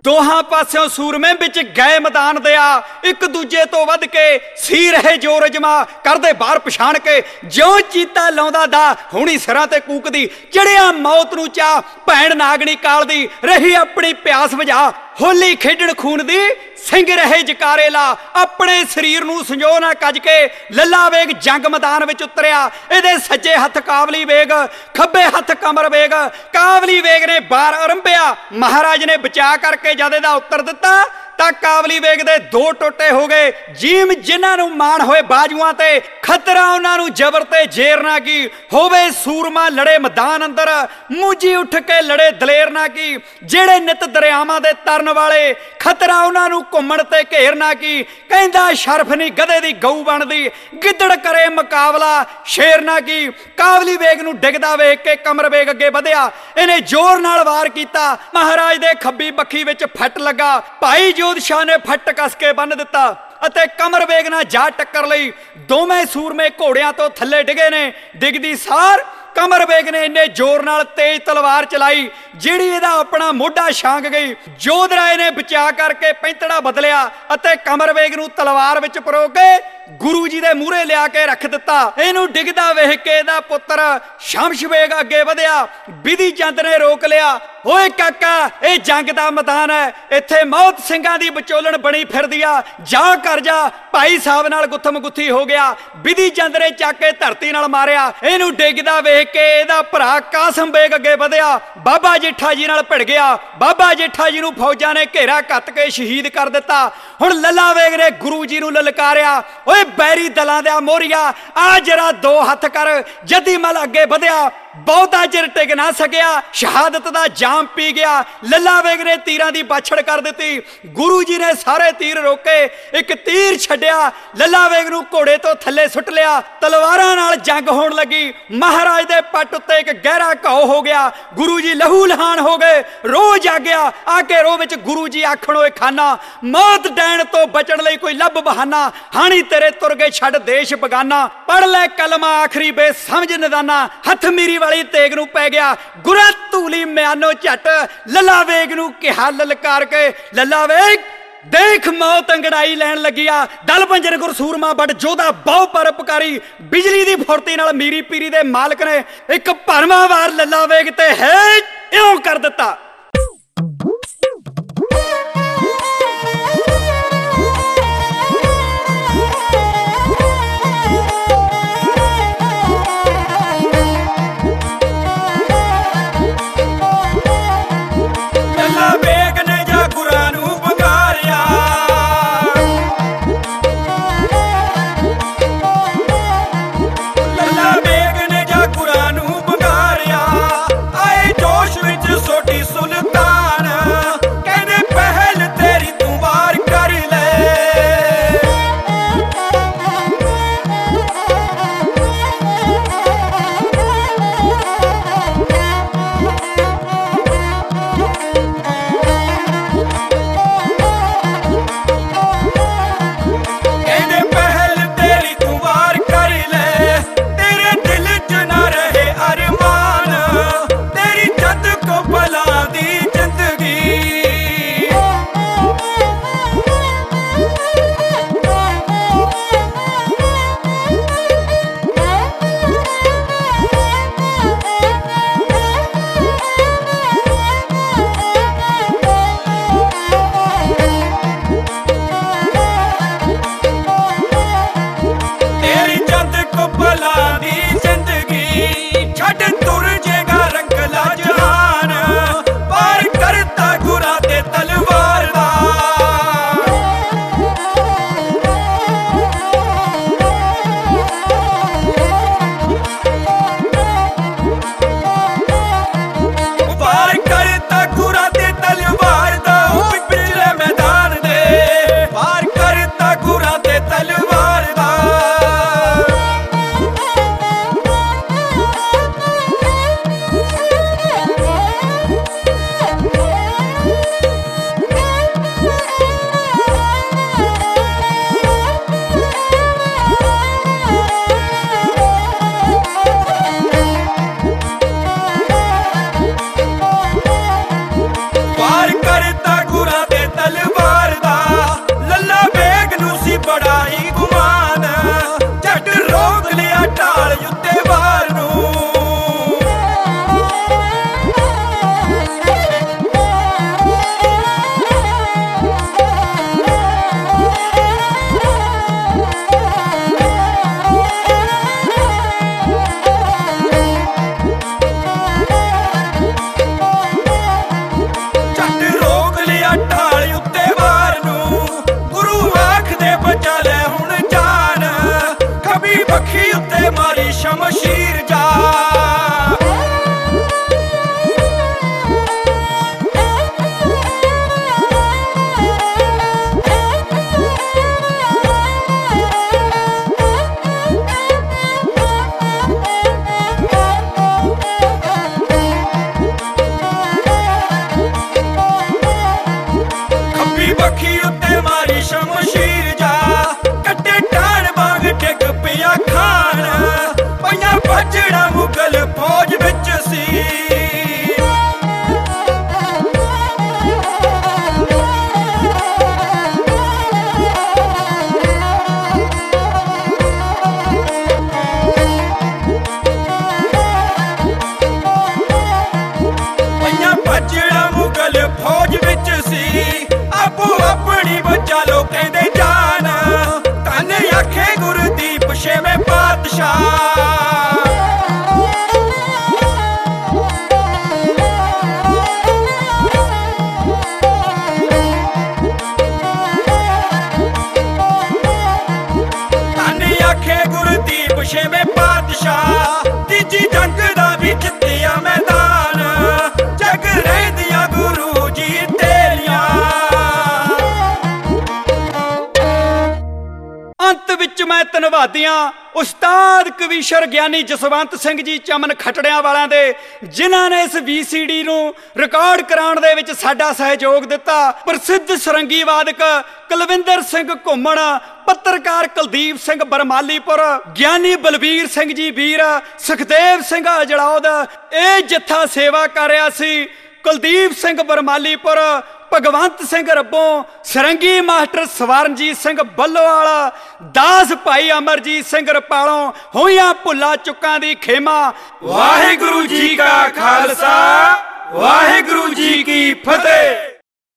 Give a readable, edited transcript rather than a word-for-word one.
ਦੋਹਾਂ ਪਾਸਿਓਂ ਸੂਰਮੇ ਵਿੱਚ ਗਏ ਮੈਦਾਨ ਦਿਆ, ਇੱਕ ਦੂਜੇ ਤੋਂ ਵੱਧ ਕੇ ਸੀ ਰਹੇ ਜੋਰ ਅਜਮਾ, ਕਰਦੇ ਬਾਹਰ ਪਛਾਣ ਕੇ ਜਿਉਂ ਚੀਤਾ ਲਾਉਂਦਾ ਦਾ ਹੁਣੀ ਸਿਰਾਂ ਤੇ ਕੂਕਦੀ, ਚੜਿਆ ਮੌਤ ਨੂੰ ਚਾਹ ਭੈਣ ਨਾਗਣੀ ਕਾਲ ਦੀ, ਰਹੀ ਆਪਣੀ ਪਿਆਸ ਬੁਝਾ ਹੋਲੀ ਖੇਡਣ ਖੂਨ ਦੀ, ਸਿੰਘ ਰਹੇ ਜਕਾਰੇ ਲਾ ਆਪਣੇ ਸਰੀਰ ਨੂੰ ਸੰਜੋ ਨਾ ਕੱਜ ਕੇ, ਲੱਲਾ ਵੇਗ ਜੰਗ ਮੈਦਾਨ ਵਿੱਚ ਉਤਰਿਆ, ਇਹਦੇ ਸੱਜੇ ਹੱਥ ਕਾਬਲੀ ਵੇਗ, ਖੱਬੇ ਹੱਥ ਕਮਰ ਵੇਗ, ਕਾਬਲੀ ਵੇਗ ਨੇ ਬਾਰ ਆਰੰਭਿਆ, ਮਹਾਰਾਜ ਨੇ ਬਚਾ ਕਰਕੇ ਜਦ ਇਹਦਾ ਉੱਤਰ ਦਿੱਤਾ ਤਾਂ ਕਾਬਲੀ ਵੇਗ ਦੇ ਦੋ ਟੋਟੇ ਹੋ ਗਏ, ਜੀਮ ਜਿਨ੍ਹਾਂ ਨੂੰ ਮਾਣ ਹੋਏ ਬਾਜੂਆਂ ਤੇ, ਖਤਰਾ ਉਹਨਾਂ ਨੂੰ ਜ਼ਬਰ ਤੇ ਜੇਰ ਨਾ ਕੀ, ਹੋਵੇ ਸੂਰਮਾ ਲੜੇ ਮੈਦਾਨ ਅੰਦਰ, ਮੂੰਜੀ ਉੱਠ ਕੇ ਲੜੇ ਦਲੇਰ ਨਾ ਕੀ, ਜਿਹੜੇ ਨਿਤ ਦਰਿਆਵਾਂ ਦੇ ਤਰਨ ਵਾਲੇ, ਖਤਰਾ ਉਹਨਾਂ ਨੂੰ ਘੁੰਮਣ ਤੇ ਘੇਰ ਨਾ ਕੀ, ਕਹਿੰਦਾ ਸ਼ਰਫ ਨਹੀਂ ਗਧੇ ਦੀ ਗਊ ਬਣਦੀ, ਗਿੱਦੜ ਕਰੇ ਮੁਕਾਬਲਾ ਸ਼ੇਰ ਨਾ ਕੀ, ਕਾਬਲੀ ਵੇਗ ਨੂੰ ਡਿੱਗਦਾ ਵੇਖ ਕੇ ਕਮਰ ਵੇਗ ਅੱਗੇ ਵਧਿਆ, ਇਹਨੇ ਜ਼ੋਰ ਨਾਲ ਵਾਰ ਕੀਤਾ, ਮਹਾਰਾਜ ਦੇ ਖੱਬੀ ਬੱਖੀ ਵਿੱਚ ਫੱਟ ਲੱਗਾ, ਭਾਈ ਜੋਧ ਸ਼ਾਹ ਨੇ ਫੱਟ ਕੱਸ ਕੇ ਬੰਨ ਦਿੱਤਾ ਅਤੇ ਕਮਰ ਵੇਗ ਨਾਲ ਜਾ ਟੱਕਰ ਲਈ, ਦੋਵੇਂ ਸੂਰਮੇ ਘੋੜਿਆਂ ਤੋਂ ਥੱਲੇ ਡਿੱਗੇ ਨੇ, ਡਿੱਗਦੀ ਸਾਰ ਕਮਰ ਵੇਗ ਨੇ ਇੰਨੇ ਜ਼ੋਰ ਨਾਲ ਤੇਜ਼ ਤਲਵਾਰ ਚਲਾਈ ਜਿਹੜੀ ਇਹਦਾ ਆਪਣਾ ਮੋਢਾ ਛਾਂਗ ਗਈ, ਜੋਧ ਰਾਏ ਨੇ ਬਚਾ ਕਰਕੇ ਪੈਂਤੜਾ ਬਦਲਿਆ ਅਤੇ ਕਮਰ ਵੇਗ ਨੂੰ ਤਲਵਾਰ ਵਿੱਚ ਪਰੋ ਕੇ ਗੁਰੂ ਜੀ ਦੇ ਮੂਹਰੇ ਲਿਆ ਕੇ ਰੱਖ ਦਿੱਤਾ, ਇਹਨੂੰ ਡਿੱਗਦਾ ਵੇਖ ਕੇ ਇਹਦਾ ਪੁੱਤਰ ਸ਼ਮਸ਼ ਵੇਗ ਅੱਗੇ ਵਧਿਆ, ਬਿਧੀ ਚੰਦ ਨੇ ਰੋਕ ਲਿਆ, ਓਏ ਕਾਕਾ ਇਹ ਜੰਗ ਦਾ ਮੈਦਾਨ ਹੈ, ਇੱਥੇ ਮੌਤ ਸਿੰਘਾਂ ਦੀ ਵਿਚੋਲਣ ਬਣੀ ਫਿਰਦੀ ਆ, ਜਾ ਕਰ ਜਾ, ਭਾਈ ਸਾਹਿਬ ਨਾਲ ਗੁੱਥਮ ਗੁੱਥੀ ਹੋ ਗਿਆ, ਬਿਧੀ ਚੰਦ ਨੇ ਚੱਕ ਕੇ ਧਰਤੀ ਨਾਲ ਮਾਰਿਆ, ਇਹਨੂੰ ਡਿੱਗਦਾ ਵੇਖ ਕੇ ਇਹਦਾ ਭਰਾ ਕਾਸਮ ਬੇਗ ਅੱਗੇ ਵਧਿਆ, ਬਾਬਾ ਜੇਠਾ ਜੀ ਨਾਲ ਭਿੜ ਗਿਆ, ਬਾਬਾ ਜੇਠਾ ਜੀ ਨੂੰ ਫੌਜਾਂ ਨੇ ਘੇਰਾ ਕੱਤ ਕੇ ਸ਼ਹੀਦ ਕਰ ਦਿੱਤਾ, ਹੁਣ ਲੱਲਾ ਵੇਗ ਨੇ ਗੁਰੂ ਜੀ ਨੂੰ ਲਲਕਾਰਿਆ, ਓਏ ਬੈਰੀ ਦਲਾਂ ਦਾ ਮੋਰੀਆ ਆ ਜਰਾ ਦੋ ਹੱਥ ਕਰ, ਜਦੀ ਮਲ ਅੱਗੇ ਵਧਿਆ, ਬਹੁਤਾ ਚਿਰ ਟਿਕ ਨਾ ਸਕਿਆ, ਸ਼ਹਾਦਤ ਦਾ ਜਾਮ ਪੀ ਗਿਆ, ਲੱਲਾ ਵੇਗ ਨੇ ਤੀਰਾਂ ਦੀ ਬਾਛੜ ਕਰ ਦਿੱਤੀ, ਗੁਰੂ ਜੀ ਨੇ ਸਾਰੇ ਤੀਰ ਰੋਕੇ, ਇੱਕ ਤੀਰ ਛੱਡਿਆ, ਲੱਲਾ ਵੇਗ ਨੂੰ ਘੋੜੇ ਤੋਂ ਥੱਲੇ ਸੁੱਟ ਲਿਆ, ਤਲਵਾਰਾਂ ਨਾਲ ਜੰਗ ਹੋਣ ਲੱਗੀ, ਮਹਾਰਾਜ ਦੇ ਪੱਟ ਉੱਤੇ ਇੱਕ ਗਹਿਰਾ ਘਾਉ ਹੋ ਗਿਆ, ਗੁਰੂ ਜੀ ਲਹੂ ਲਹਾਨ ਹੋ ਗਏ, ਰੋਹ ਜਾਗਿਆ, ਆ ਕੇ ਰੋਹ ਵਿੱਚ ਗੁਰੂ ਜੀ ਆਖਣ ਓਏ ਖਾਨਾ, ਮੌਤ ਡੈਣ ਤੋਂ ਬਚਣ ਲਈ ਕੋਈ ਲੱਭ ਬਹਾਨਾ, ਹਾਣੀ ਤੇਰੇ ਤੁਰ ਗਏ ਛੱਡ ਦੇਸ਼ ਬਗਾਨਾ, ਪੜ ਲੈ ਕਲਮਾ ਆਖਰੀ ਬੇਸਮਝ ਨਿਦਾਨਾ, ਹੱਥ ਮੇਰੀ ਵਾਲੀ ਤੇਗ ਨੂੰ ਪੈ ਗਿਆ ਗੁਰਾ ਧੂਲੀ ਮਿਆਨੋ ਝੱਟ, ਲੱਲਾ ਵੇਗ ਨੂੰ ਕਿਹਾ ਲਲਕਾਰ ਕੇ, ਲੱਲਾ ਵੇਗ ਦੇਖ ਮੌਤ ਅੰਗੜਾਈ ਲੈਣ ਲੱਗਿਆ, ਦਲ ਪੰਜਨ ਗੁਰ ਸੂਰਮਾ ਬੜ ਜੋਧਾ ਬਹੁ ਪਰਉਪਕਾਰੀ, ਬਿਜਲੀ ਦੀ ਫੁਰਤੀ ਨਾਲ ਮੀਰੀ ਪੀਰੀ ਦੇ ਮਾਲਕ ਨੇ ਇੱਕ ਭਰਮਾ ਵਾਰ ਲੱਲਾ ਵੇਗ ਤੇ ਹੈ ਇਉਂ ਕਰ ਦਿੱਤਾ। ਸੋਟੀ ਸੁਣ पखी उत्ते मारी शमशीर जा कट्टे टाण बाग डिग पिया खान पईयां भजड़ा मुगल फौज विच सी फौज विच सी आपो अपनी बचा लो कहंदे जान तन आखे गुरदीप छेवें पातशाह तन आखे गुरदीप छेवें पातशाह तीजी जंग दा भी जित्तिया मैदान जग रहदियां गुरु अंत विच मैं धन्नवादियां उस्ताद कवीशर ज्ञानी जसवंत सिंह जी चमन खटड़ियां वालियां दे जिन्हां ने इस VCD नूं रिकॉर्ड कराउण दे विच साडा सहयोग दिता। प्रसिद्ध सरंगी वादक कुलविंदर सिंह घुम्मण, पत्रकार कुलदीप सिंह बरमालीपुर, ज्ञानी बलबीर सिंह जी वीर, सुखदेव सिंह अजड़ौद ਇਹ जत्था सेवा कर रहा सी। कुलदीप सिंह बरमालीपुर, भगवंत सिंह रब्बों, सरंगी मास्टर स्वरनजीत सिंह बल्लोवाल, दास भाई अमरजीत सिंह रपालों होइयां भुल्लां चुक्कां दी खेमा। वाहिगुरू जी का खालसा, वाहिगुरू जी की फतेह।